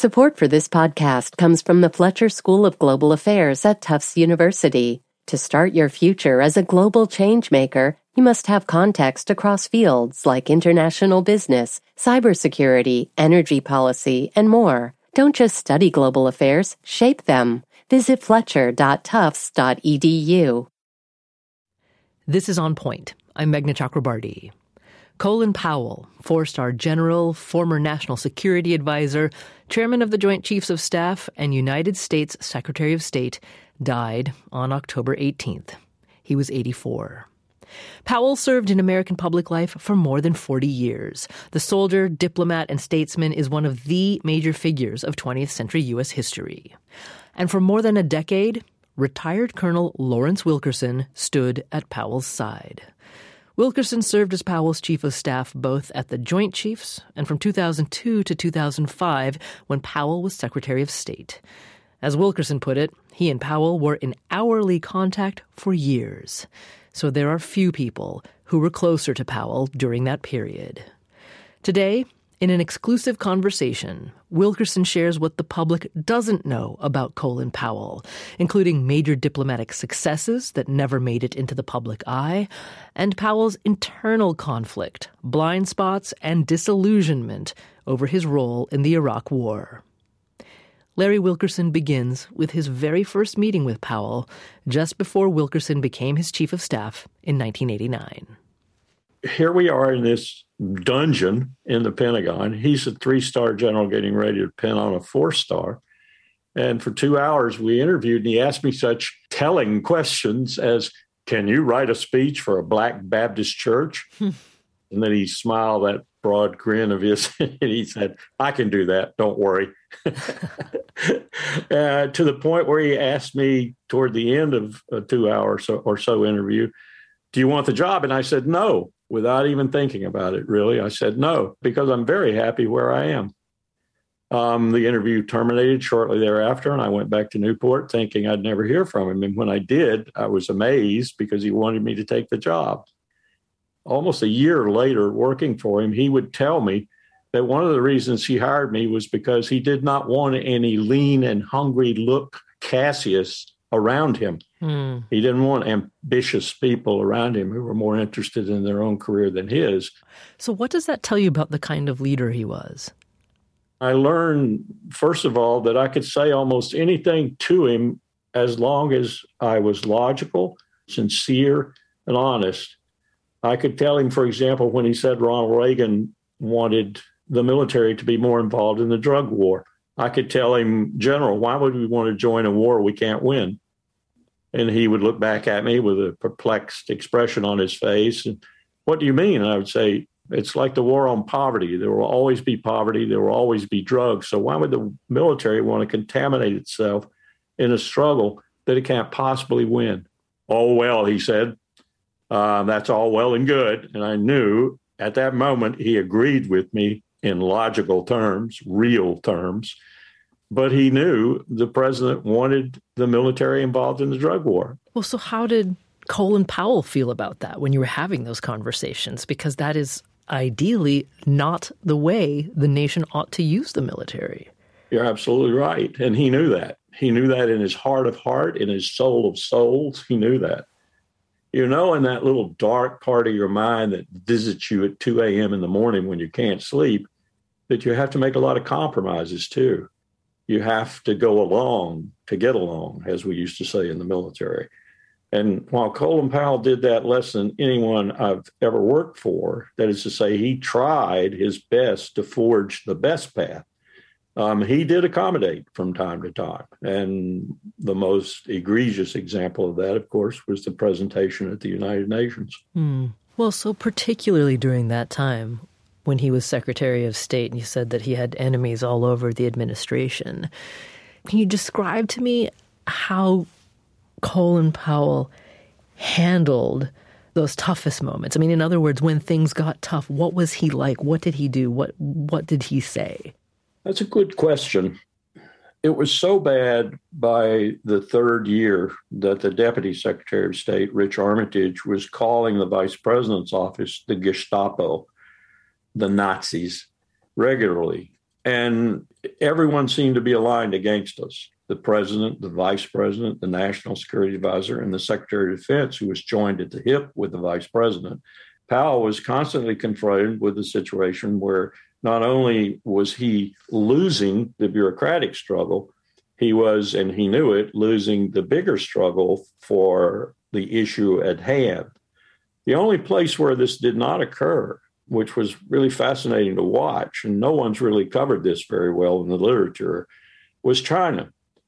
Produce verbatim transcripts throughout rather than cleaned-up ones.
Support for this podcast comes from the Fletcher School of Global Affairs at Tufts University. To start your future as a global changemaker, you must have context across fields like international business, cybersecurity, energy policy, and more. Don't just study global affairs, shape them. Visit fletcher dot tufts dot e d u. This is On Point. I'm Meghna Chakrabarty. Colin Powell, four-star general, former national security advisor, chairman of the Joint Chiefs of Staff, and United States Secretary of State, died on October eighteenth. He was eighty-four. Powell served in American public life for more than forty years. The soldier, diplomat, and statesman is one of the major figures of twentieth century U S history. And for more than a decade, retired Colonel Lawrence Wilkerson stood at Powell's side. Wilkerson served as Powell's chief of staff both at the Joint Chiefs and from two thousand two to two thousand five when Powell was Secretary of State. As Wilkerson put it, he and Powell were in hourly contact for years. So there are few people who were closer to Powell during that period. Today, in an exclusive conversation, Wilkerson shares what the public doesn't know about Colin Powell, including major diplomatic successes that never made it into the public eye, and Powell's internal conflict, blind spots, and disillusionment over his role in the Iraq War. Larry Wilkerson begins with his very first meeting with Powell just before Wilkerson became his chief of staff in nineteen eighty-nine. Here we are in this dungeon in the Pentagon. He's a three-star general getting ready to pin on a four-star. And for two hours, we interviewed, and he asked me such telling questions as, can you write a speech for a Black Baptist church? And then he smiled that broad grin of his, and he said, I can do that, don't worry. uh, to the point where he asked me toward the end of a two hour or so, or so interview, do you want the job? And I said, no. Without even thinking about it, really. I said no, because I'm very happy where I am. Um, the interview terminated shortly thereafter, and I went back to Newport thinking I'd never hear from him. And when I did, I was amazed because he wanted me to take the job. Almost a year later, working for him, he would tell me that one of the reasons he hired me was because he did not want any lean and hungry look Cassius around him. Mm. He didn't want ambitious people around him who were more interested in their own career than his. So what does that tell you about the kind of leader he was? I learned, first of all, that I could say almost anything to him as long as I was logical, sincere, and honest. I could tell him, for example, when he said Ronald Reagan wanted the military to be more involved in the drug war. I could tell him, General, why would we want to join a war we can't win? And he would look back at me with a perplexed expression on his face. And what do you mean? And I would say, it's like the war on poverty. There will always be poverty. There will always be drugs. So why would the military want to contaminate itself in a struggle that it can't possibly win? Oh, well, he said, uh, that's all well and good. And I knew at that moment he agreed with me in logical terms, real terms. But he knew the president wanted the military involved in the drug war. Well, so how did Colin Powell feel about that when you were having those conversations? Because that is ideally not the way the nation ought to use the military. You're absolutely right. And he knew that. He knew that in his heart of heart, in his soul of souls. He knew that. You know, in that little dark part of your mind that visits you at two a.m. in the morning when you can't sleep, that you have to make a lot of compromises, too. You have to go along to get along, as we used to say in the military. And while Colin Powell did that less than anyone I've ever worked for, that is to say, he tried his best to forge the best path. Um, he did accommodate from time to time. And the most egregious example of that, of course, was the presentation at the United Nations. Mm. Well, so particularly during that time, when he was Secretary of State, and you said that he had enemies all over the administration. Can you describe to me how Colin Powell handled those toughest moments? I mean, in other words, when things got tough, what was he like? What did he do? What what did he say? That's a good question. It was so bad by the third year that the Deputy Secretary of State, Rich Armitage, was calling the Vice President's office the Gestapo, the Nazis, regularly. And everyone seemed to be aligned against us. The president, the vice president, the national security advisor, and the secretary of defense, who was joined at the hip with the vice president. Powell was constantly confronted with the situation where not only was he losing the bureaucratic struggle, he was, and he knew it, losing the bigger struggle for the issue at hand. The only place where this did not occur, which was really fascinating to watch, and no one's really covered this very well in the literature, was China.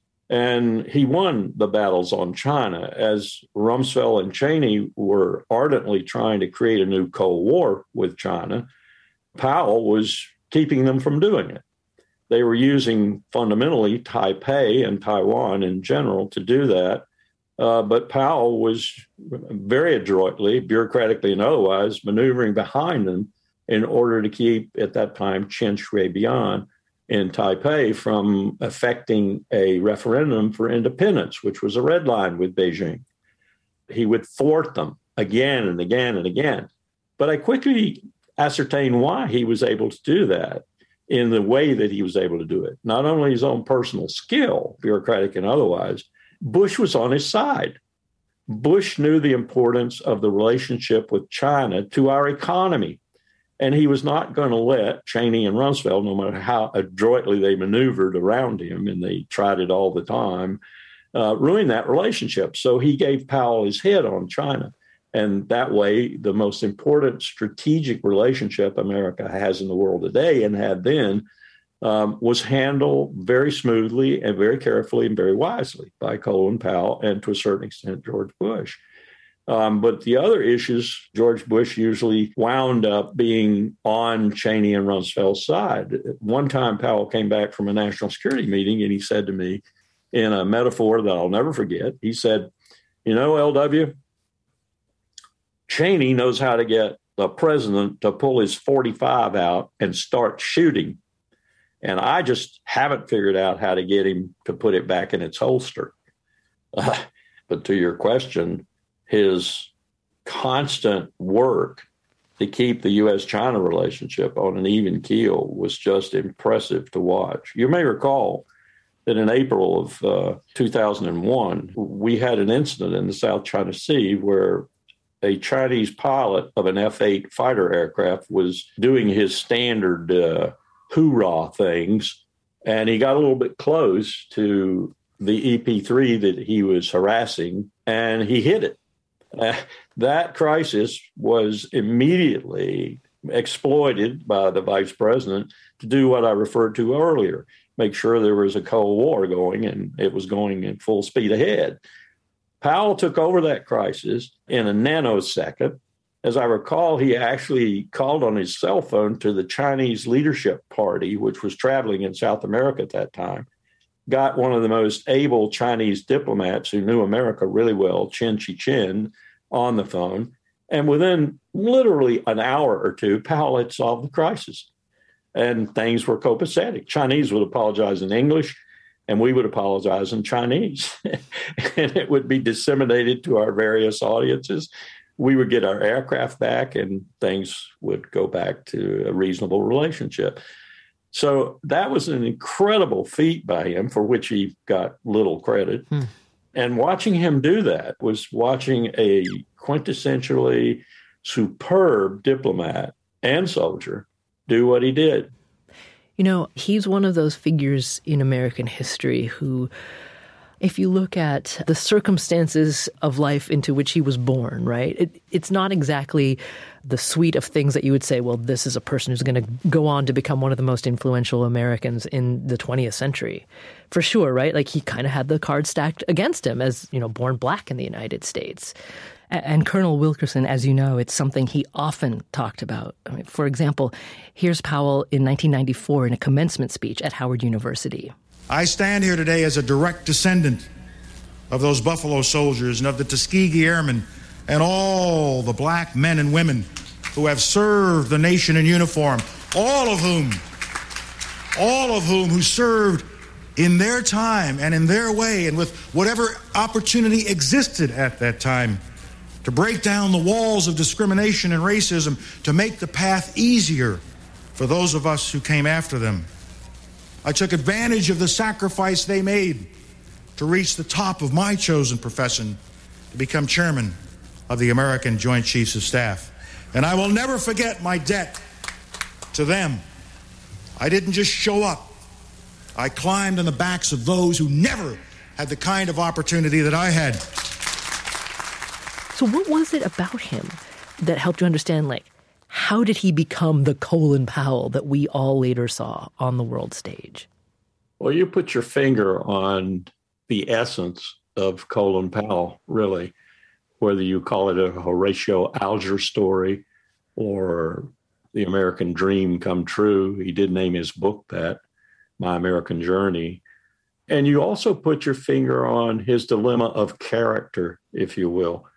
And he won the battles on China as Rumsfeld and Cheney were ardently trying to create a new Cold War with China. Powell was keeping them from doing it. They were using fundamentally Taipei and Taiwan in general to do that. Uh, but Powell was very adroitly, bureaucratically and otherwise, maneuvering behind them in order to keep, at that time, Chen Shui-bian in Taipei from affecting a referendum for independence, which was a red line with Beijing. He would thwart them again and again and again. But I quickly ascertained why he was able to do that in the way that he was able to do it. Not only his own personal skill, bureaucratic and otherwise, Bush was on his side. Bush knew the importance of the relationship with China to our economy. And he was not going to let Cheney and Rumsfeld, no matter how adroitly they maneuvered around him, and they tried it all the time, uh, ruin that relationship. So he gave Powell his head on China. And that way, the most important strategic relationship America has in the world today and had then um, was handled very smoothly and very carefully and very wisely by Colin Powell and, to a certain extent, George Bush. Um, but the other issues, George Bush usually wound up being on Cheney and Rumsfeld's side. One time, Powell came back from a national security meeting, and he said to me, in a metaphor that I'll never forget, he said, you know, L W, Cheney knows how to get the president to pull his forty-five out and start shooting. And I just haven't figured out how to get him to put it back in its holster. Uh, but to your question, his constant work to keep the U S China relationship on an even keel was just impressive to watch. You may recall that in April of uh, two thousand one, we had an incident in the South China Sea where a Chinese pilot of an F eight fighter aircraft was doing his standard uh, hoorah things, and he got a little bit close to the E P three that he was harassing, and he hit it. Uh, that crisis was immediately exploited by the vice president to do what I referred to earlier, make sure there was a Cold War going, and it was going in full speed ahead. Powell took over that crisis in a nanosecond. As I recall, he actually called on his cell phone to the Chinese Leadership Party, which was traveling in South America at that time, got one of the most able Chinese diplomats who knew America really well, Chen Chi-chen, on the phone. And within literally an hour or two, Powell had solved the crisis. And things were copacetic. Chinese would apologize in English, and we would apologize in Chinese. And it would be disseminated to our various audiences. We would get our aircraft back, and things would go back to a reasonable relationship. So that was an incredible feat by him, for which he got little credit. Hmm. And watching him do that was watching a quintessentially superb diplomat and soldier do what he did. You know, he's one of those figures in American history who, if you look at the circumstances of life into which he was born, right, it, it's not exactly the suite of things that you would say, well, this is a person who's going to go on to become one of the most influential Americans in the twentieth century. For sure, right? Like, he kind of had the cards stacked against him as, you know, born black in the United States. And Colonel Wilkerson, as you know, it's something he often talked about. I mean, for example, here's Powell in nineteen ninety-four in a commencement speech at Howard University. I stand here today as a direct descendant of those Buffalo Soldiers and of the Tuskegee Airmen and all the black men and women who have served the nation in uniform, all of whom, all of whom who served in their time and in their way and with whatever opportunity existed at that time to break down the walls of discrimination and racism, to make the path easier for those of us who came after them. I took advantage of the sacrifice they made to reach the top of my chosen profession to become chairman of the American Joint Chiefs of Staff. And I will never forget my debt to them. I didn't just show up. I climbed on the backs of those who never had the kind of opportunity that I had. So what was it about him that helped you understand, like, how did he become the Colin Powell that we all later saw on the world stage? Well, you put your finger on the essence of Colin Powell, really, whether you call it a Horatio Alger story or the American dream come true. He did name his book that, My American Journey. And you also put your finger on his dilemma of character, if you will.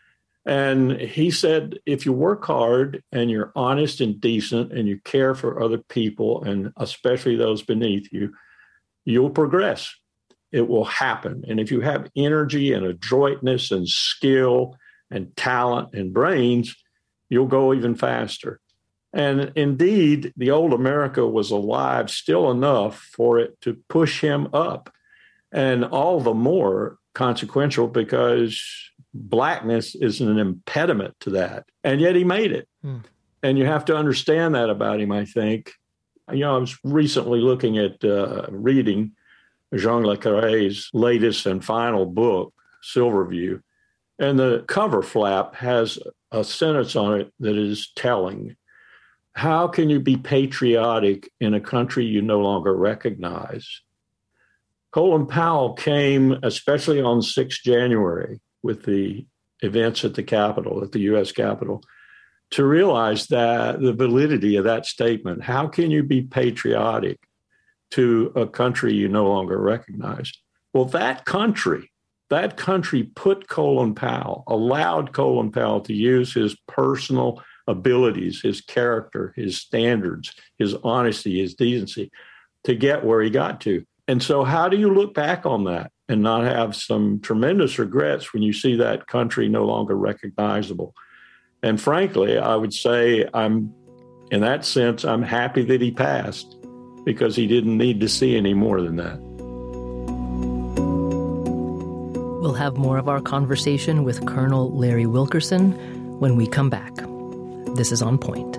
And he said, if you work hard and you're honest and decent and you care for other people, and especially those beneath you, you'll progress. It will happen. And if you have energy and adroitness and skill and talent and brains, you'll go even faster. And indeed, the old America was alive still enough for it to push him up. And all the more consequential because Blackness is an impediment to that. And yet he made it. Hmm. And you have to understand that about him, I think. You know, I was recently looking at uh, reading Jean Le Carré's latest and final book, Silverview. And the cover flap has a sentence on it that is telling. How can you be patriotic in a country you no longer recognize? Colin Powell came, especially on the sixth of January, with the events at the Capitol, at the U S Capitol, to realize that the validity of that statement. How can you be patriotic to a country you no longer recognize? Well, that country, that country put Colin Powell, allowed Colin Powell to use his personal abilities, his character, his standards, his honesty, his decency to get where he got to. And so how do you look back on that and not have some tremendous regrets when you see that country no longer recognizable? And frankly, I would say I'm, in that sense, I'm happy that he passed because he didn't need to see any more than that. We'll have more of our conversation with Colonel Larry Wilkerson when we come back. This is On Point.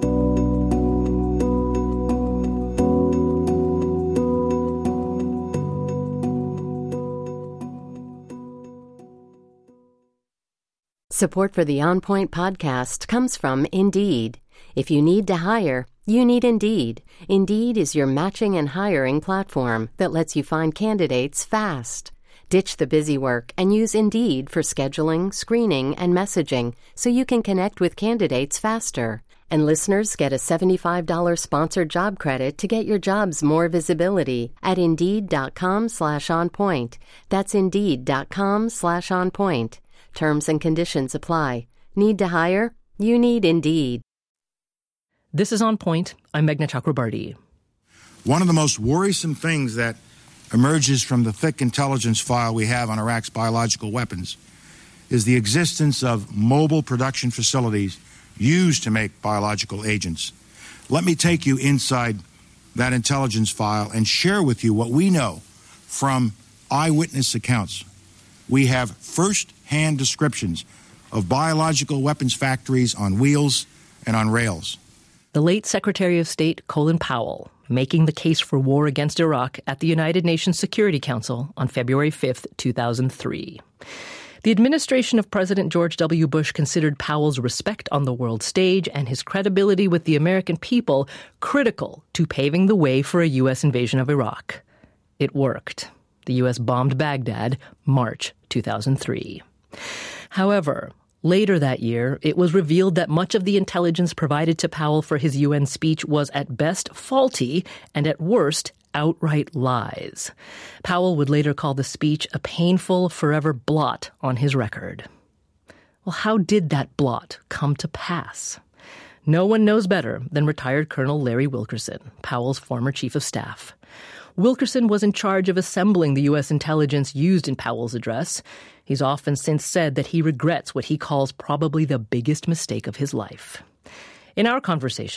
Support for the On Point podcast comes from Indeed. If you need to hire, you need Indeed. Indeed is your matching and hiring platform that lets you find candidates fast. Ditch the busy work and use Indeed for scheduling, screening, and messaging so you can connect with candidates faster. And listeners get a seventy-five dollars sponsored job credit to get your jobs more visibility at Indeed.com slash on point. That's Indeed.com slash on point. Terms and conditions apply. Need to hire? You need Indeed. This is On Point. I'm Meghna Chakrabarty. One of the most worrisome things that emerges from the thick intelligence file we have on Iraq's biological weapons is the existence of mobile production facilities used to make biological agents. Let me take you inside that intelligence file and share with you what we know from eyewitness accounts. We have first-hand descriptions of biological weapons factories on wheels and on rails. The late Secretary of State Colin Powell making the case for war against Iraq at the United Nations Security Council on February fifth, two thousand three. The administration of President George W. Bush considered Powell's respect on the world stage and his credibility with the American people critical to paving the way for a U S invasion of Iraq. It worked. The U S bombed Baghdad, March two thousand three. However, later that year, it was revealed that much of the intelligence provided to Powell for his U N speech was at best faulty and at worst outright lies. Powell would later call the speech a painful, forever blot on his record. Well, how did that blot come to pass? No one knows better than retired Colonel Larry Wilkerson, Powell's former chief of staff. Wilkerson was in charge of assembling the U S intelligence used in Powell's address. He's often since said that he regrets what he calls probably the biggest mistake of his life. In our conversation,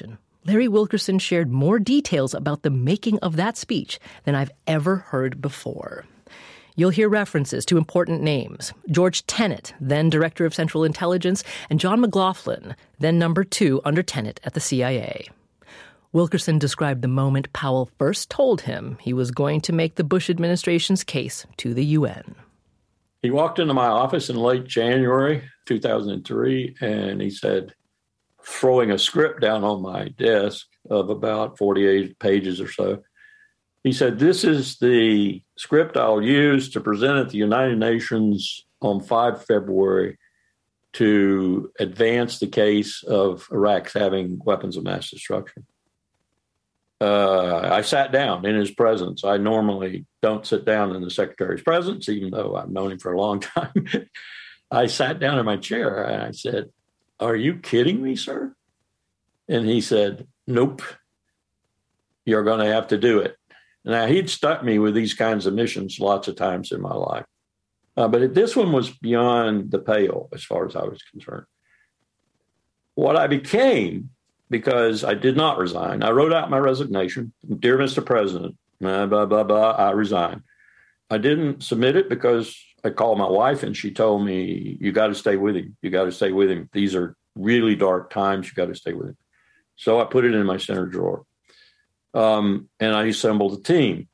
Larry Wilkerson shared more details about the making of that speech than I've ever heard before. You'll hear references to important names: George Tenet, then Director of Central Intelligence, and John McLaughlin, then number two under Tenet at the C I A. Wilkerson described the moment Powell first told him he was going to make the Bush administration's case to the U N. He walked into my office in late January two thousand three, and he said, throwing a script down on my desk of about forty-eight pages or so, he said, "This is the script I'll use to present at the United Nations on the fifth of February to advance the case of Iraq's having weapons of mass destruction." Uh, I sat down in his presence. I normally don't sit down in the secretary's presence, even though I've known him for a long time. I sat down in my chair and I said, "Are you kidding me, sir?" And he said, "Nope, you're going to have to do it." Now, he'd stuck me with these kinds of missions lots of times in my life. Uh, but this one was beyond the pale as far as I was concerned. What I became, because I did not resign, I wrote out my resignation. "Dear Mister President, blah, blah, blah, blah, I resign." I didn't submit it because I called my wife and she told me, "You got to stay with him. You got to stay with him. These are really dark times. You got to stay with him." So I put it in my center drawer. Um, and I assembled a team.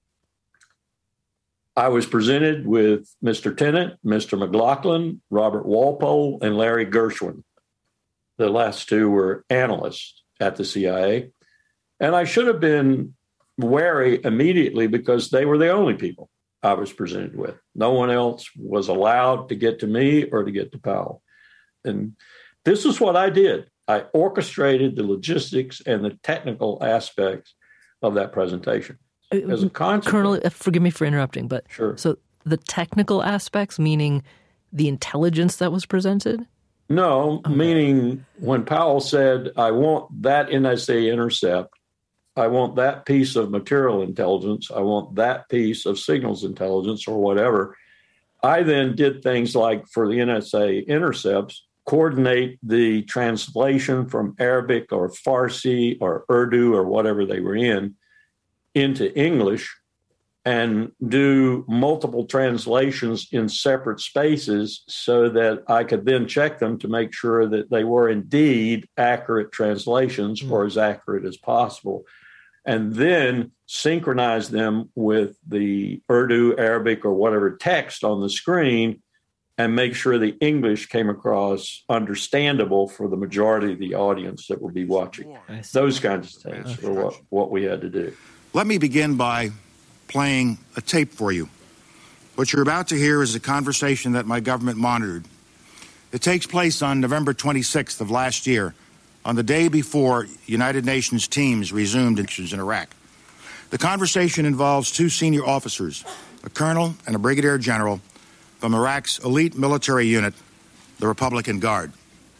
I was presented with Mister Tenet, Mister McLaughlin, Robert Walpole, and Larry Gershwin. The last two were analysts at the C I A. And I should have been wary immediately because they were the only people I was presented with. No one else was allowed to get to me or to get to Powell. And this is what I did. I orchestrated the logistics and the technical aspects of that presentation. As a consequence, Colonel, forgive me for interrupting, but sure. So the technical aspects, meaning the intelligence that was presented? No, okay. Meaning when Powell said, "I want that N S A intercept, I want that piece of material intelligence, I want that piece of signals intelligence," or whatever, I then did things like, for the N S A intercepts, coordinate the translation from Arabic or Farsi or Urdu or whatever they were in into English, and do multiple translations in separate spaces so that I could then check them to make sure that they were indeed accurate translations mm. or as accurate as possible, and then synchronize them with the Urdu, Arabic, or whatever text on the screen and make sure the English came across understandable for the majority of the audience that would be watching. Those kinds of things were what, what we had to do. Let me begin by playing a tape for you. What you're about to hear is a conversation that my government monitored. It takes place on November twenty-sixth of last year, on the day before United Nations teams resumed actions in Iraq. The conversation involves two senior officers, a colonel and a brigadier general, from Iraq's elite military unit, the Republican Guard.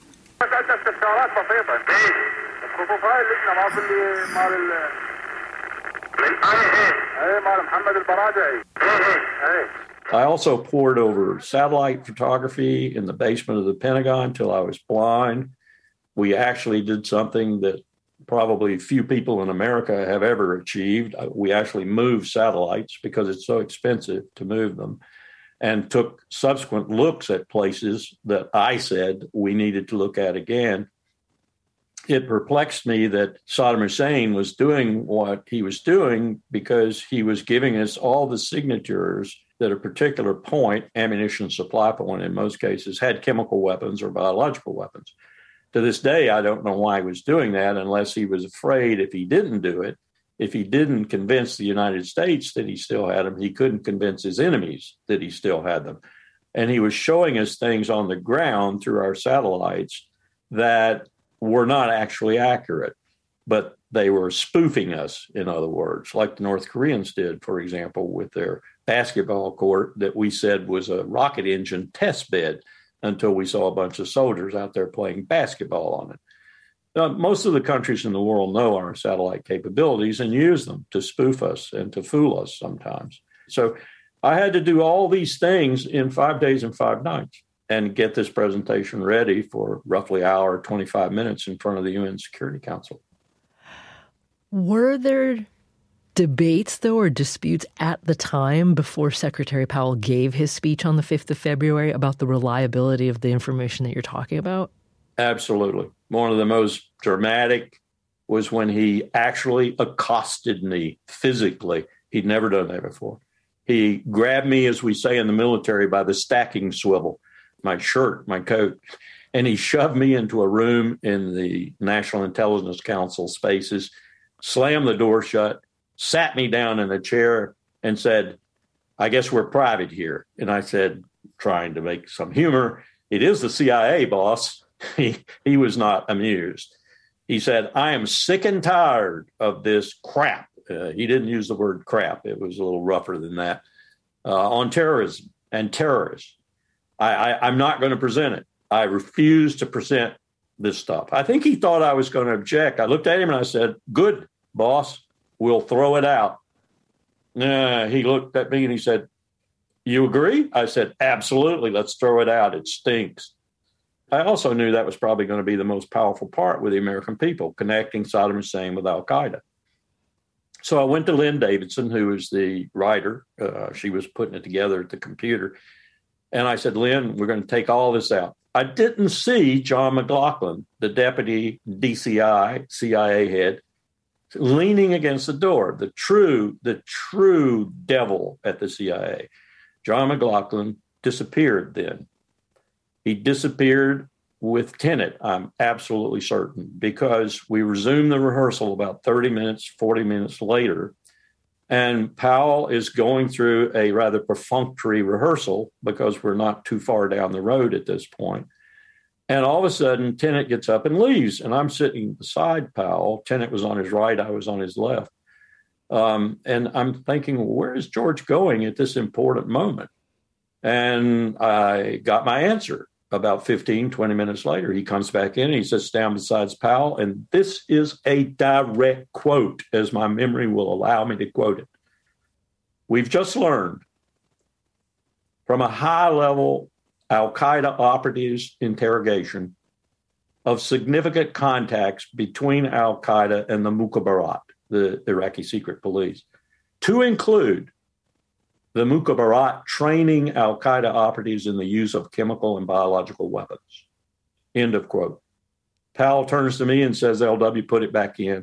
I also poured over satellite photography in the basement of the Pentagon until I was blind. We actually did something that probably few people in America have ever achieved. We actually moved satellites because it's so expensive to move them, and took subsequent looks at places that I said we needed to look at again. It perplexed me that Saddam Hussein was doing what he was doing because he was giving us all the signatures that a particular point, ammunition supply point in most cases, had chemical weapons or biological weapons. To this day, I don't know why he was doing that unless he was afraid if he didn't do it, if he didn't convince the United States that he still had them, he couldn't convince his enemies that he still had them. And he was showing us things on the ground through our satellites that were not actually accurate, but they were spoofing us, in other words, like the North Koreans did, for example, with their basketball court that we said was a rocket engine test bed until we saw a bunch of soldiers out there playing basketball on it. Uh, most of the countries in the world know our satellite capabilities and use them to spoof us and to fool us sometimes. So I had to do all these things in five days and five nights and get this presentation ready for roughly an hour, twenty-five minutes in front of the U N Security Council. Were there debates, though, or disputes at the time before Secretary Powell gave his speech on the fifth of February about the reliability of the information that you're talking about? Absolutely. One of the most dramatic was when he actually accosted me physically. He'd never done that before. He grabbed me, as we say in the military, by the stacking swivel, my shirt, my coat, and he shoved me into a room in the National Intelligence Council spaces, slammed the door shut, sat me down in a chair and said, I guess we're private here. And I said, trying to make some humor, it is the C I A, boss. He, he was not amused. He said, I am sick and tired of this crap. Uh, he didn't use the word crap. It was a little rougher than that. Uh, on terrorism and terrorists. I, I, I'm not going to present it. I refuse to present this stuff. I think he thought I was going to object. I looked at him and I said, good, boss, we'll throw it out. Uh, he looked at me and he said, you agree? I said, absolutely, let's throw it out. It stinks. I also knew that was probably going to be the most powerful part with the American people, connecting Saddam Hussein with al-Qaeda. So I went to Lynn Davidson, who is the writer. Uh, she was putting it together at the computer. And I said, Lynn, we're going to take all this out. I didn't see John McLaughlin, the deputy D C I, C I A head, leaning against the door, the true, the true devil at the C I A. John McLaughlin disappeared then. He disappeared with Tenet, I'm absolutely certain, because we resumed the rehearsal about thirty minutes, forty minutes later, and Powell is going through a rather perfunctory rehearsal because we're not too far down the road at this point. And all of a sudden, Tenet gets up and leaves, and I'm sitting beside Powell. Tenet was on his right, I was on his left. Um, and I'm thinking, well, where is George going at this important moment? And I got my answer. About fifteen, twenty minutes later, he comes back in and he sits down beside Powell. And this is a direct quote, as my memory will allow me to quote it. We've just learned from a high-level al-Qaeda operatives interrogation of significant contacts between al-Qaeda and the Mukhabarat, the Iraqi secret police, to include the Mukhabarat training al-Qaeda operatives in the use of chemical and biological weapons. End of quote. Powell turns to me and says, L W, put it back in.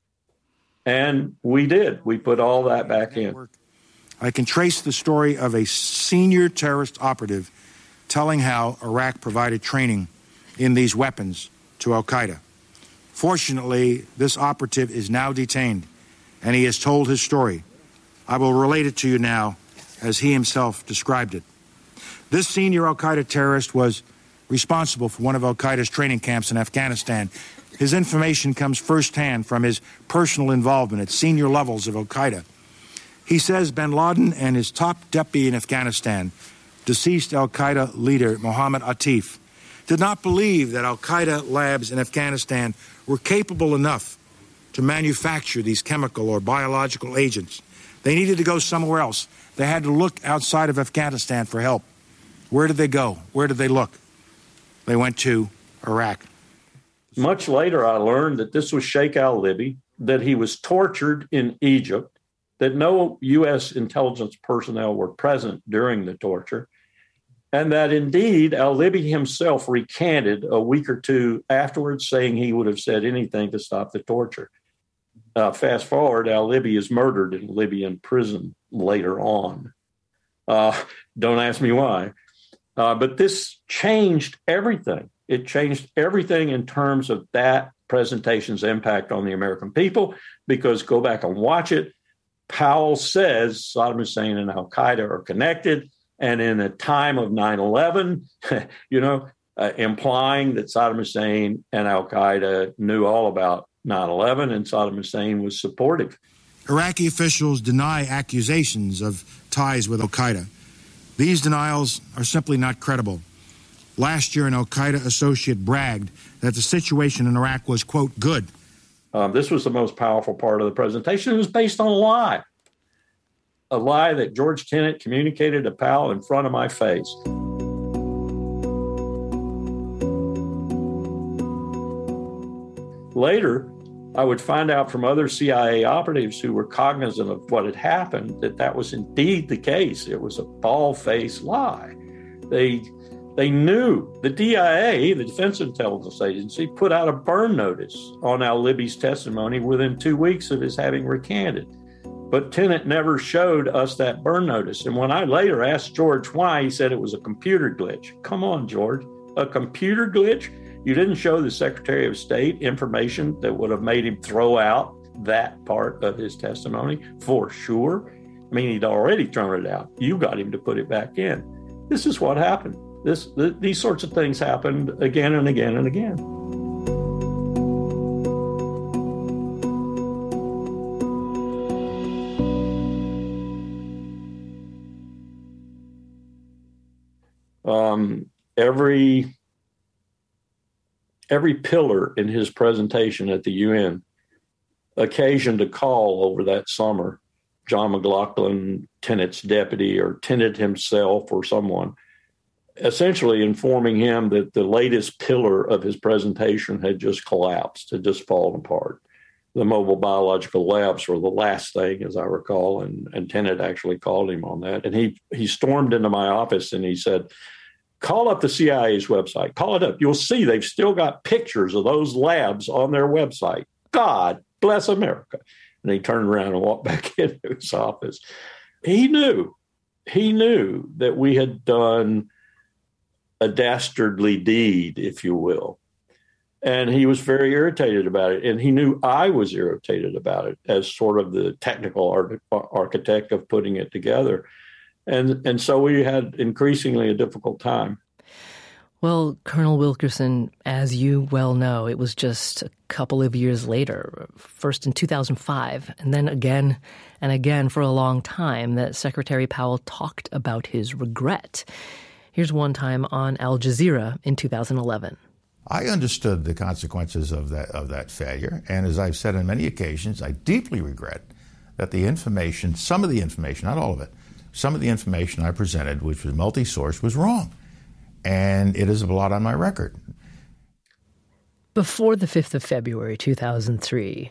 And we did. We put all that back in. I can trace the story of a senior terrorist operative telling how Iraq provided training in these weapons to al-Qaeda. Fortunately, this operative is now detained, and he has told his story. I will relate it to you now, as he himself described it. This senior al-Qaeda terrorist was responsible for one of al-Qaeda's training camps in Afghanistan. His information comes firsthand from his personal involvement at senior levels of al-Qaeda. He says bin Laden and his top deputy in Afghanistan, deceased al-Qaeda leader Mohammed Atif, did not believe that al-Qaeda labs in Afghanistan were capable enough to manufacture these chemical or biological agents. They needed to go somewhere else. They had to look outside of Afghanistan for help. Where did they go? Where did they look? They went to Iraq. Much later, I learned that this was Sheikh al-Libi, that he was tortured in Egypt, that no U S intelligence personnel were present during the torture, and that indeed al-Libi himself recanted a week or two afterwards, saying he would have said anything to stop the torture. Uh, fast forward, al-Libi is murdered in a Libyan prison later on. Uh, don't ask me why. Uh, but this changed everything. It changed everything in terms of that presentation's impact on the American people, because go back and watch it. Powell says Saddam Hussein and al-Qaeda are connected. And in a time of nine eleven, you know, uh, implying that Saddam Hussein and al-Qaeda knew all about nine eleven, and Saddam Hussein was supportive. Iraqi officials deny accusations of ties with al-Qaeda. These denials are simply not credible. Last year, an al-Qaeda associate bragged that the situation in Iraq was, quote, good. Um, this was the most powerful part of the presentation. It was based on a lie. A lie that George Tenet communicated to Powell in front of my face. Later, I would find out from other C I A operatives who were cognizant of what had happened that that was indeed the case. It was a bald-faced lie. They they knew. The D I A, the Defense Intelligence Agency, put out a burn notice on al-Libi's testimony within two weeks of his having recanted. But Tenet never showed us that burn notice. And when I later asked George why, he said it was a computer glitch. Come on, George, a computer glitch? You didn't show the Secretary of State information that would have made him throw out that part of his testimony for sure. I mean, he'd already thrown it out. You got him to put it back in. This is what happened. This, th- these sorts of things happened again and again and again. Um, every every pillar in his presentation at the U N occasioned a call over that summer. John McLaughlin, Tenet's deputy, or Tenet himself, or someone, essentially informing him that the latest pillar of his presentation had just collapsed, had just fallen apart. The mobile biological labs were the last thing, as I recall, and, and Tenet actually called him on that. And he he stormed into my office and he said, call up the C I A's website. Call it up. You'll see they've still got pictures of those labs on their website. God bless America. And he turned around and walked back into his office. He knew, he knew that we had done a dastardly deed, if you will. And he was very irritated about it. And he knew I was irritated about it as sort of the technical ar- architect of putting it together. And and so we had increasingly a difficult time. Well, Colonel Wilkerson, as you well know, it was just a couple of years later, first in two thousand five, and then again and again for a long time, that Secretary Powell talked about his regret. Here's one time on Al Jazeera in two thousand eleven. I understood the consequences of that of that failure, and as I've said on many occasions, I deeply regret that the information, some of the information, not all of it, some of the information I presented, which was multi-source, was wrong. And it is a blot on my record. Before the fifth of February, two thousand three,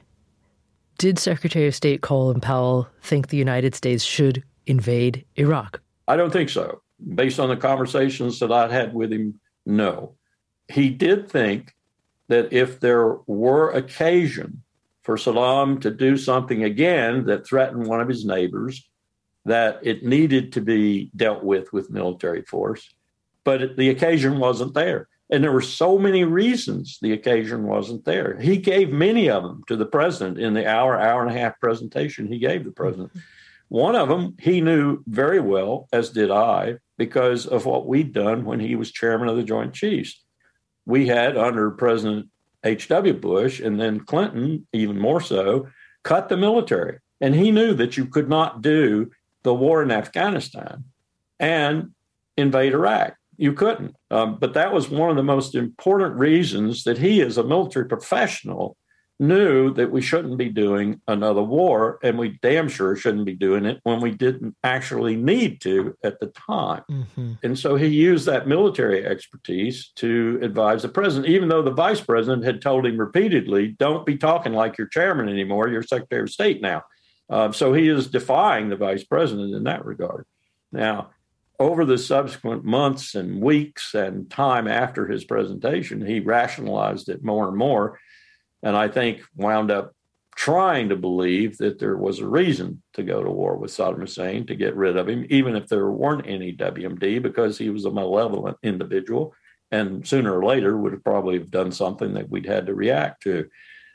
did Secretary of State Colin Powell think the United States should invade Iraq? I don't think so. Based on the conversations that I'd had with him, no. He did think that if there were occasion for Saddam to do something again that threatened one of his neighbors, that it needed to be dealt with with military force. But the occasion wasn't there. And there were so many reasons the occasion wasn't there. He gave many of them to the president in the hour, hour and a half presentation he gave the president. One of them he knew very well, as did I, because of what we'd done when he was chairman of the Joint Chiefs. We had, under President H W Bush and then Clinton, even more so, cut the military. And he knew that you could not do the war in Afghanistan and invade Iraq. You couldn't. Um, but that was one of the most important reasons that he, as a military professional, knew that we shouldn't be doing another war, and we damn sure shouldn't be doing it when we didn't actually need to at the time. Mm-hmm. And so he used that military expertise to advise the president, even though the vice president had told him repeatedly, don't be talking like you're chairman anymore, you're Secretary of State now. Uh, so he is defying the vice president in that regard. Now, over the subsequent months and weeks and time after his presentation, he rationalized it more and more, and I think wound up trying to believe that there was a reason to go to war with Saddam Hussein, to get rid of him, even if there weren't any W M D, because he was a malevolent individual and sooner or later would have probably have done something that we'd had to react to.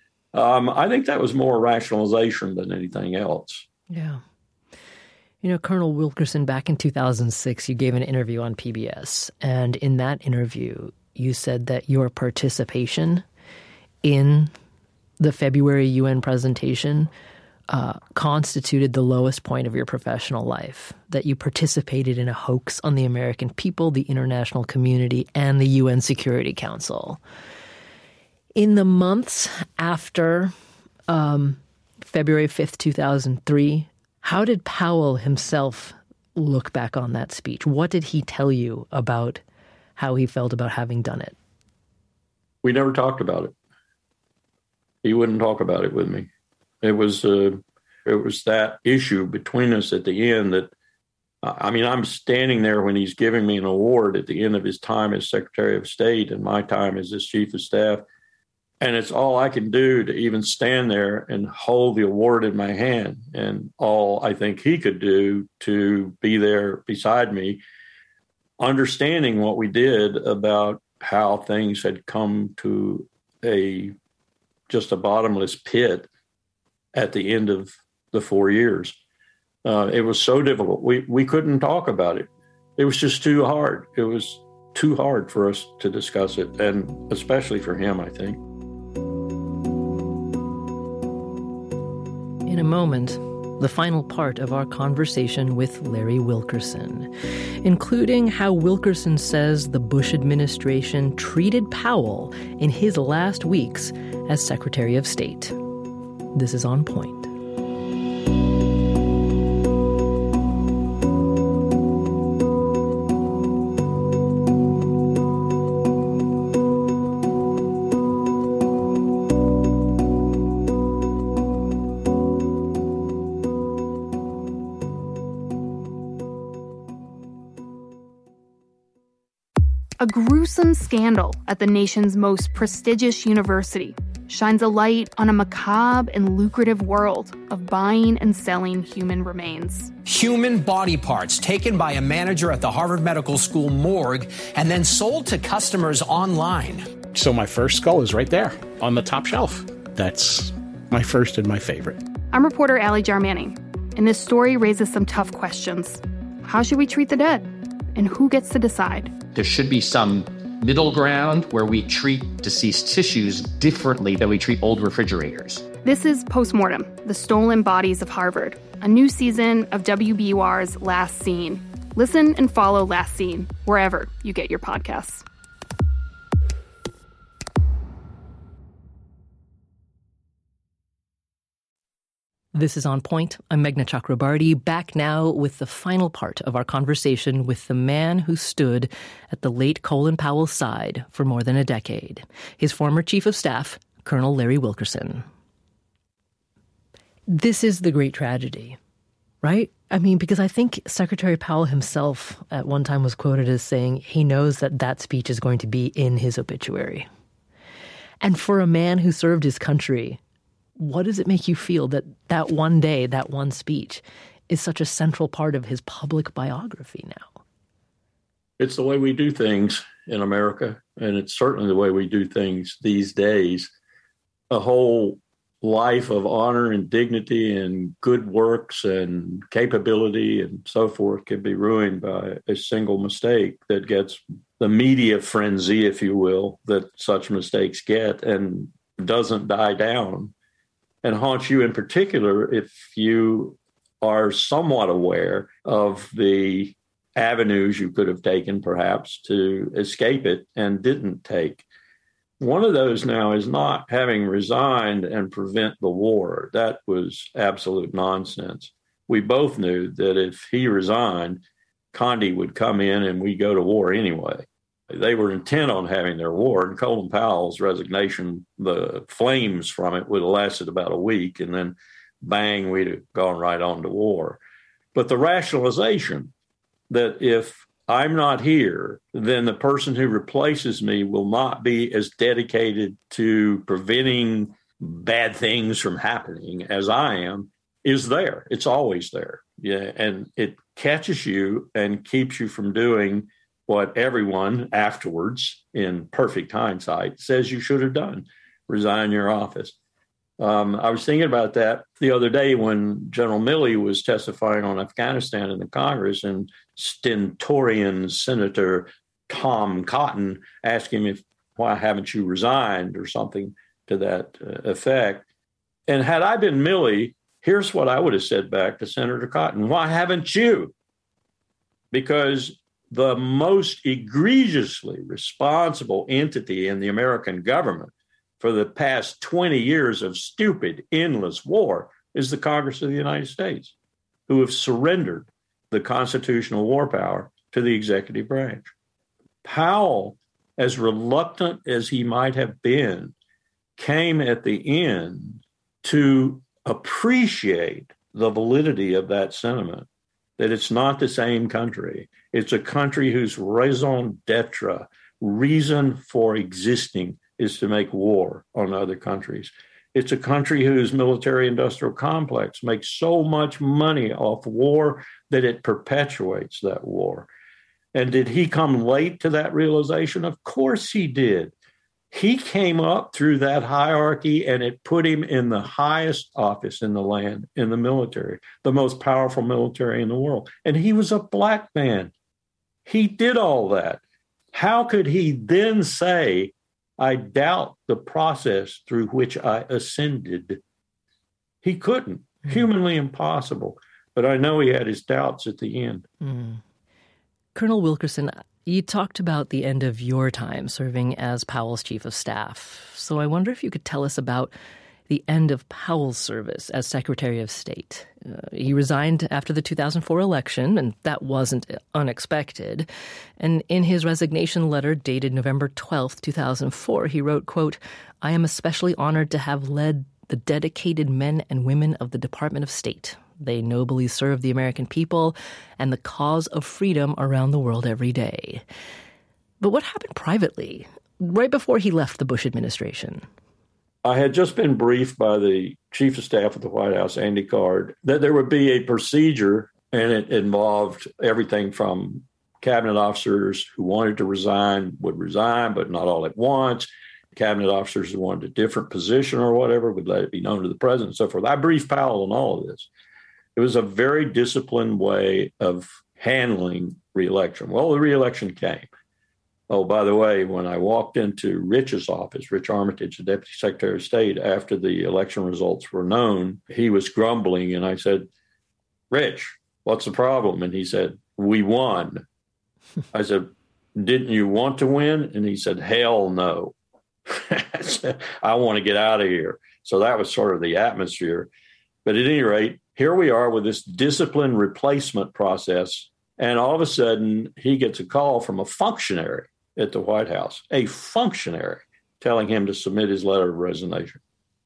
Um, I think that was more rationalization than anything else. Yeah. You know, Colonel Wilkerson, back in two thousand six, you gave an interview on P B S. And in that interview, you said that your participation in the February U N presentation uh, constituted the lowest point of your professional life, that you participated in a hoax on the American people, the international community, and the U N Security Council. In the months after um, February fifth, two thousand three, how did Powell himself look back on that speech? What did he tell you about how he felt about having done it? We never talked about it. He wouldn't talk about it with me. It was uh, it was that issue between us at the end that, I mean, I'm standing there when he's giving me an award at the end of his time as Secretary of State and my time as his Chief of Staff. And it's all I can do to even stand there and hold the award in my hand. And all I think he could do to be there beside me, understanding what we did about how things had come to a just a bottomless pit at the end of the four years. Uh, it was so difficult. We we couldn't talk about it. It was just too hard. It was too hard for us to discuss it, and especially for him, I think. In a moment, the final part of our conversation with Larry Wilkerson, including how Wilkerson says the Bush administration treated Powell in his last weeks as Secretary of State. This is On Point. A gruesome scandal at the nation's most prestigious university shines a light on a macabre and lucrative world of buying and selling human remains. Human body parts taken by a manager at the Harvard Medical School morgue and then sold to customers online. So my first skull is right there on the top shelf. That's my first and my favorite. I'm reporter Allie Jarmanning, and this story raises some tough questions. How should we treat the dead? And who gets to decide? There should be some middle ground where we treat deceased tissues differently than we treat old refrigerators. This is Postmortem, The Stolen Bodies of Harvard, a new season of W B U R's Last Scene. Listen and follow Last Scene wherever you get your podcasts. This is On Point. I'm Meghna Chakrabarty, back now with the final part of our conversation with the man who stood at the late Colin Powell's side for more than a decade, his former Chief of Staff, Colonel Larry Wilkerson. This is the great tragedy, right? I mean, because I think Secretary Powell himself at one time was quoted as saying he knows that that speech is going to be in his obituary. And for a man who served his country, what does it make you feel that that one day, that one speech, is such a central part of his public biography now? It's the way we do things in America, and it's certainly the way we do things these days. A whole life of honor and dignity and good works and capability and so forth can be ruined by a single mistake that gets the media frenzy, if you will, that such mistakes get and doesn't die down. And haunts you in particular if you are somewhat aware of the avenues you could have taken, perhaps, to escape it and didn't take. One of those now is not having resigned and prevent the war. That was absolute nonsense. We both knew that if he resigned, Condi would come in and we'd go to war anyway. They were intent on having their war, and Colin Powell's resignation, the flames from it would have lasted about a week, and then bang, we'd have gone right on to war. But the rationalization that if I'm not here, then the person who replaces me will not be as dedicated to preventing bad things from happening as I am is there. It's always there. Yeah, and it catches you and keeps you from doing what everyone afterwards, in perfect hindsight, says you should have done, resign your office. Um, I was thinking about that the other day when General Milley was testifying on Afghanistan in the Congress, and stentorian Senator Tom Cotton asked him, if, why haven't you resigned, or something to that uh, effect. And had I been Milley, here's what I would have said back to Senator Cotton: why haven't you? Because the most egregiously responsible entity in the American government for the past twenty years of stupid, endless war is the Congress of the United States, who have surrendered the constitutional war power to the executive branch. Powell, as reluctant as he might have been came at the end to appreciate the validity of that sentiment, that it's not the same country. It's a country whose raison d'etre, reason for existing, is to make war on other countries. It's a country whose military-industrial complex makes so much money off war that it perpetuates that war. And did he come late to that realization? Of course he did. He came up through that hierarchy, and it put him in the highest office in the land, in the military, the most powerful military in the world. And he was a black man. He did all that. How could he then say, I doubt the process through which I ascended? He couldn't. Mm. Humanly impossible. But I know he had his doubts at the end. Mm. Colonel Wilkerson, you talked about the end of your time serving as Powell's chief of staff. So I wonder if you could tell us about the end of Powell's service as Secretary of State. Uh, he resigned after the two thousand four election, and that wasn't unexpected. And in his resignation letter dated November twelfth, two thousand four, he wrote, quote, I am especially honored to have led the dedicated men and women of the Department of State. They nobly serve the American people and the cause of freedom around the world every day. But what happened privately, right before he left the Bush administration? I had just been briefed by the chief of staff at the White House, Andy Card, that there would be a procedure, and it involved everything from cabinet officers who wanted to resign would resign, but not all at once. Cabinet officers who wanted a different position or whatever would let it be known to the president and so forth. I briefed Powell on all of this. It was a very disciplined way of handling reelection. Well, the reelection came. Oh, by the way, when I walked into Rich's office, Rich Armitage, the Deputy Secretary of State, after the election results were known, he was grumbling. And I said, Rich, what's the problem? And he said, we won. I said, didn't you want to win? And he said, hell no. I said, I want to get out of here. So that was sort of the atmosphere. But at any rate, here we are with this discipline replacement process. And all of a sudden, he gets a call from a functionary at the White House, a functionary, telling him to submit his letter of resignation.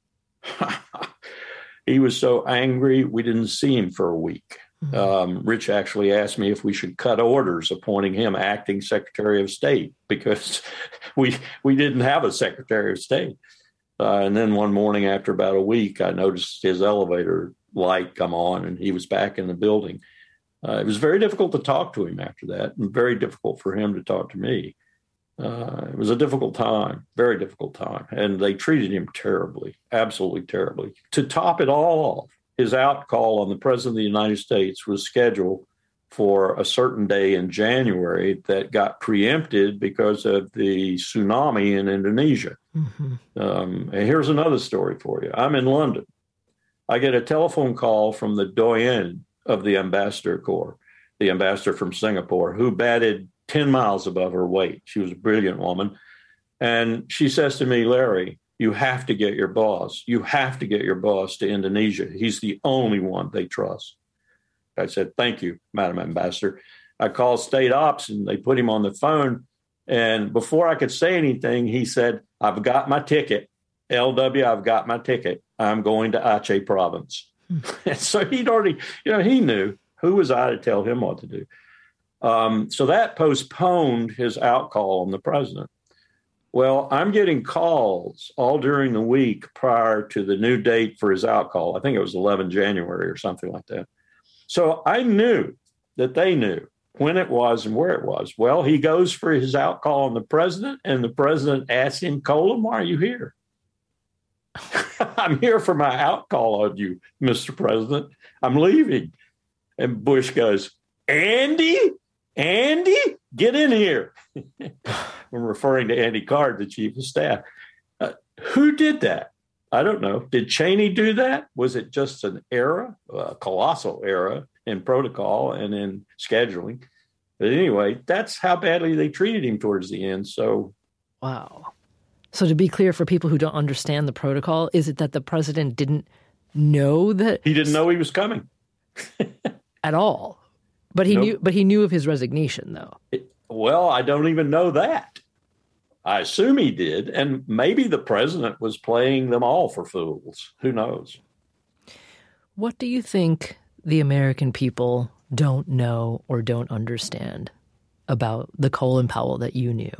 He was so angry, we didn't see him for a week. Mm-hmm. Um, Rich actually asked me if we should cut orders appointing him acting Secretary of State, because we we didn't have a Secretary of State. Uh, and then one morning after about a week, I noticed his elevator light come on, and he was back in the building. Uh, it was very difficult to talk to him after that, and very difficult for him to talk to me. Uh, it was a difficult time, very difficult time, and they treated him terribly, absolutely terribly. To top it all off, his out call on the President of the United States was scheduled for a certain day in January that got preempted because of the tsunami in Indonesia. Mm-hmm. Um, and here's another story for you. I'm in London. I get a telephone call from the doyen of the ambassador corps, the ambassador from Singapore, who batted ten miles above her weight. She was a brilliant woman. And she says to me, Larry, you have to get your boss. You have to get your boss to Indonesia. He's the only one they trust. I said, thank you, Madam Ambassador. I called state ops and they put him on the phone. And before I could say anything, he said, I've got my ticket. L W, I've got my ticket. I'm going to Aceh province. And so he'd already, you know, he knew. Who was I to tell him what to do? Um, so that postponed his outcall on the president. Well, I'm getting calls all during the week prior to the new date for his outcall. I think it was eleven January or something like that. So I knew that they knew when it was and where it was. Well, he goes for his outcall on the president, and the president asks him, Colin, why are you here? I'm here for my outcall on you, Mister President. I'm leaving. And Bush goes, Andy, Andy, get in here. I'm referring to Andy Card, the chief of staff. Uh, who did that? I don't know. Did Cheney do that? Was it just an error, a colossal error in protocol and in scheduling? But anyway, that's how badly they treated him towards the end. So, wow. So to be clear for people who don't understand the protocol, is it that the president didn't know that he didn't know he was coming at all? But he nope. knew. But he knew of his resignation, though. It, well, I don't even know that. I assume he did. And maybe the president was playing them all for fools. Who knows? What do you think the American people don't know or don't understand about the Colin Powell that you knew?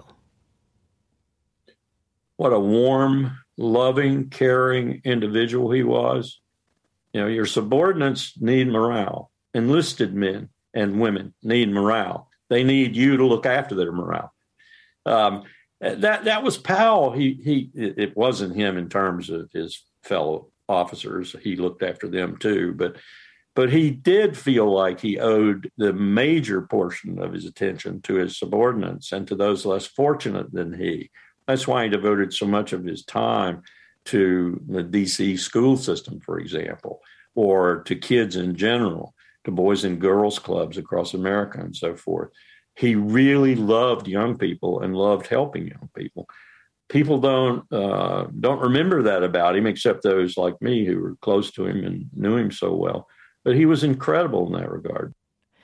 What a warm, loving, caring individual he was. You know, your subordinates need morale. Enlisted men and women need morale. They need you to look after their morale. Um, that that was Powell. He he. It wasn't him in terms of his fellow officers. He looked after them too, but but he did feel like he owed the major portion of his attention to his subordinates and to those less fortunate than he. That's why he devoted so much of his time to the D C school system, for example, or to kids in general, to boys and girls clubs across America and so forth. He really loved young people and loved helping young people. People don't uh, don't remember that about him, except those like me who were close to him and knew him so well. But he was incredible in that regard.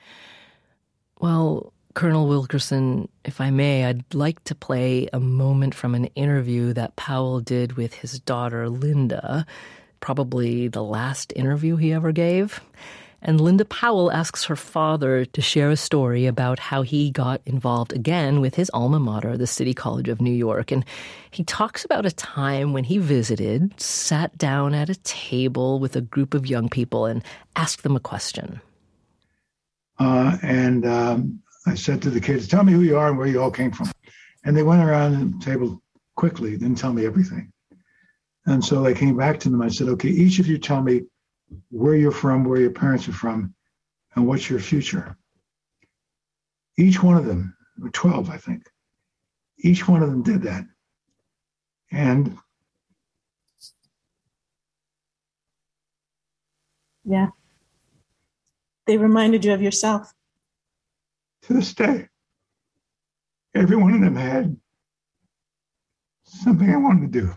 Well, Colonel Wilkerson, if I may, I'd like to play a moment from an interview that Powell did with his daughter, Linda, probably the last interview he ever gave. And Linda Powell asks her father to share a story about how he got involved again with his alma mater, the City College of New York. And he talks about a time when he visited, sat down at a table with a group of young people and asked them a question. Uh, and um, I said to the kids, tell me who you are and where you all came from. And they went around the table quickly, didn't tell me everything. And so I came back to them. I said, okay, each of you tell me where you're from, where your parents are from, and what's your future. Each one of them, or twelve, I think, each one of them did that. And yeah, they reminded you of yourself. To this day, every one of them had something I wanted to do.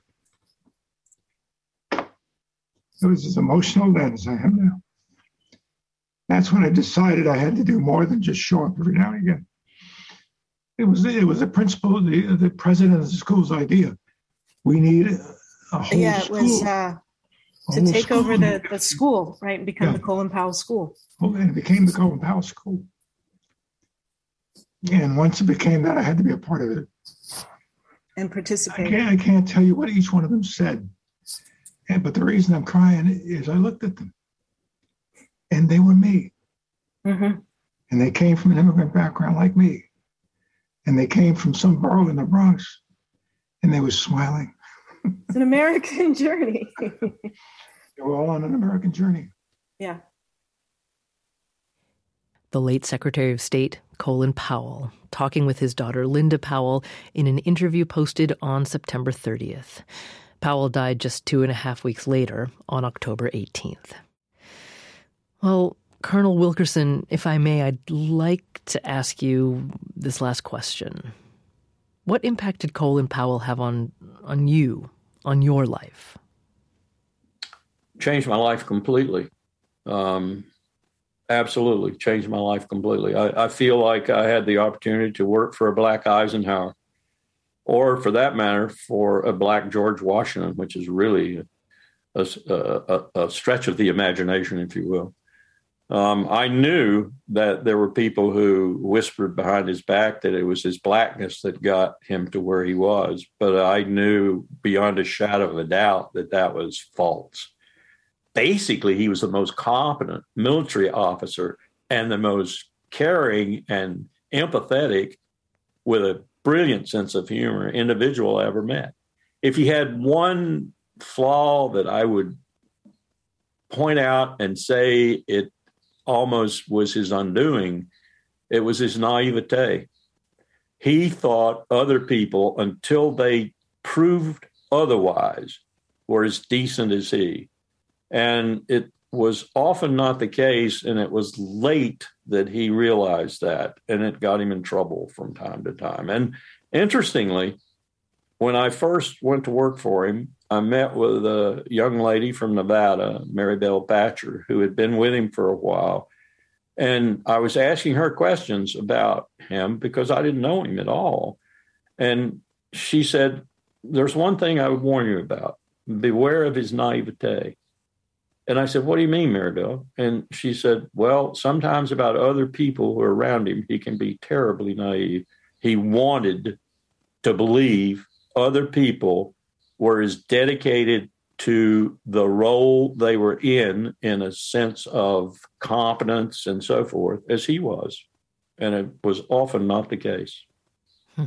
It was as emotional then as I am now. That's when I decided I had to do more than just show up every now and again. It was it was the principal, the, the president of the school's idea. We need a, a whole yeah, it school. was uh, to take school. over the, the school, right, and become yeah. the Colin Powell School. Oh, and it became the Colin Powell School. And once it became that, I had to be a part of it. And participate. I can't, I can't tell you what each one of them said. And, but the reason I'm crying is I looked at them and they were me. Mm-hmm. And they came from an immigrant background like me. And they came from some borough in the Bronx and they were smiling. It's an American journey. They were all on an American journey. Yeah. The late Secretary of State, Colin Powell, talking with his daughter, Linda Powell, in an interview posted on September thirtieth. Powell died just two and a half weeks later, on October eighteenth. Well, Colonel Wilkerson, if I may, I'd like to ask you this last question. What impact did Colin Powell have on, on you, on your life? Changed my life completely. Um, absolutely changed my life completely. I, I feel like I had the opportunity to work for a Black Eisenhower, or for that matter, for a Black George Washington, which is really a, a, a stretch of the imagination, if you will. Um, I knew that there were people who whispered behind his back that it was his blackness that got him to where he was, but I knew beyond a shadow of a doubt that that was false. Basically, he was the most competent military officer and the most caring and empathetic, with a brilliant sense of humor, individual I ever met. If he had one flaw that I would point out and say it almost was his undoing, it was his naivete. He thought other people, until they proved otherwise, were as decent as he. And it was often not the case, and it was late that he realized that, and it got him in trouble from time to time. And interestingly, when I first went to work for him, I met with a young lady from Nevada, Mary Bell Patcher, who had been with him for a while. And I was asking her questions about him because I didn't know him at all. And she said, there's one thing I would warn you about. Beware of his naivete. And I said, what do you mean, Maribel? And she said, well, sometimes about other people who are around him, he can be terribly naive. He wanted to believe other people were as dedicated to the role they were in, in a sense of competence and so forth, as he was. And it was often not the case. Hmm.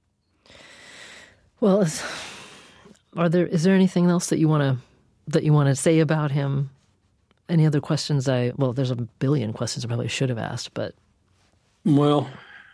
Well, is, are there is there anything else that you want to that you want to say about him? Any other questions? I well, there's a billion questions I probably should have asked, but well,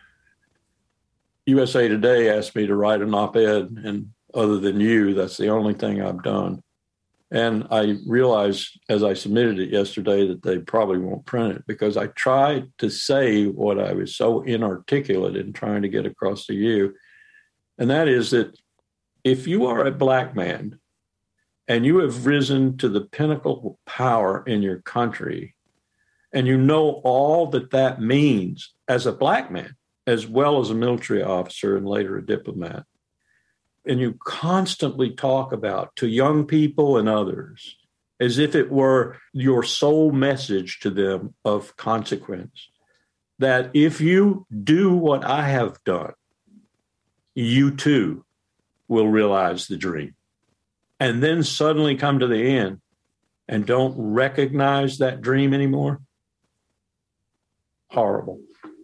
U S A Today asked me to write an op-ed, and other than you, that's the only thing I've done. And I realized as I submitted it yesterday that they probably won't print it, because I tried to say what I was so inarticulate in trying to get across to you. And that is that if you are a Black man and you have risen to the pinnacle of power in your country, and you know all that that means as a Black man, as well as a military officer and later a diplomat, and you constantly talk about to young people and others as if it were your sole message to them of consequence, that if you do what I have done, you too will realize the dream. And then suddenly come to the end and don't recognize that dream anymore. Horrible.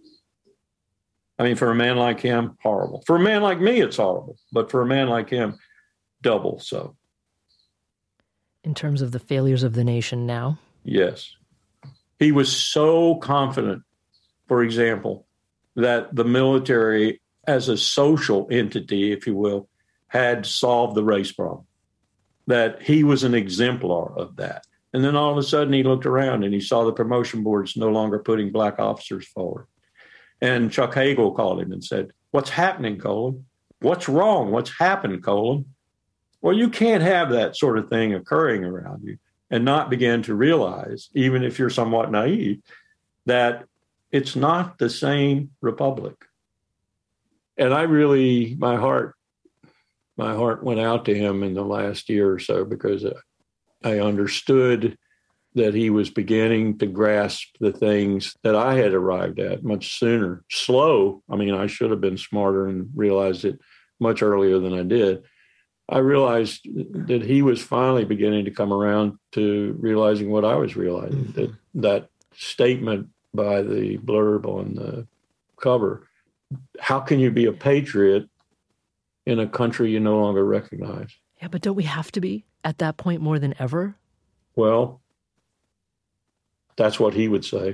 I mean, for a man like him, horrible. For a man like me, it's horrible. But for a man like him, double so. In terms of the failures of the nation now? Yes. He was so confident, for example, that the military as a social entity, if you will, had solved the race problem, that he was an exemplar of that. And then all of a sudden he looked around and he saw the promotion boards no longer putting Black officers forward. And Chuck Hagel called him and said, what's happening, Colin? What's wrong? What's happened, Colin? Well, you can't have that sort of thing occurring around you and not begin to realize, even if you're somewhat naive, that it's not the same republic. And I really, my heart, my heart went out to him in the last year or so, because I understood that he was beginning to grasp the things that I had arrived at much sooner. Slow. I mean, I should have been smarter and realized it much earlier than I did. I realized that he was finally beginning to come around to realizing what I was realizing, mm-hmm. that that statement by the blurb on the cover, how can you be a patriot in a country you no longer recognize? Yeah, but don't we have to be at that point more than ever? Well, that's what he would say.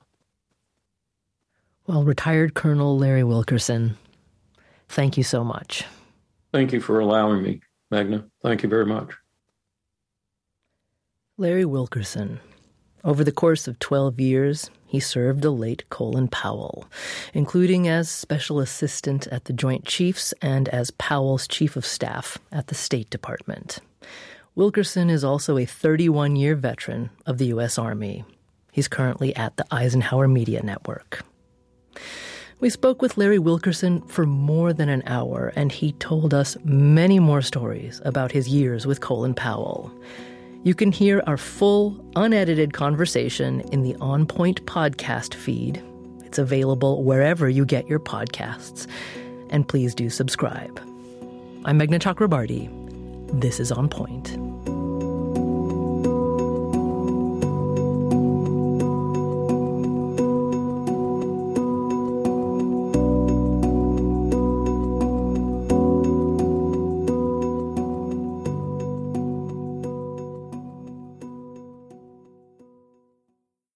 Well, retired Colonel Larry Wilkerson, thank you so much. Thank you for allowing me, Magna. Thank you very much. Larry Wilkerson. Over the course of twelve years, he served the late Colin Powell, including as special assistant at the Joint Chiefs and as Powell's chief of staff at the State Department. Wilkerson is also a thirty-one-year veteran of the U S Army. He's currently at the Eisenhower Media Network. We spoke with Larry Wilkerson for more than an hour, and he told us many more stories about his years with Colin Powell. You can hear our full, unedited conversation in the On Point podcast feed. It's available wherever you get your podcasts. And please do subscribe. I'm Meghna Chakrabarty. This is On Point.